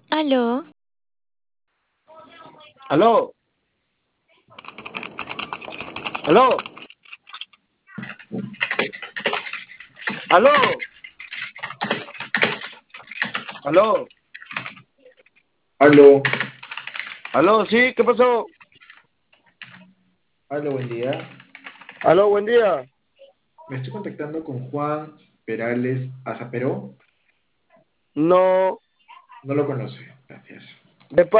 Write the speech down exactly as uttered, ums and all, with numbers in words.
Aló, Aló, aló, aló, aló, Aló, aló, sí, ¿qué pasó? aló, buen día. Aló, buen día. Me estoy contactando con Juan Perales Azaperó. No, No lo conoce. Gracias. de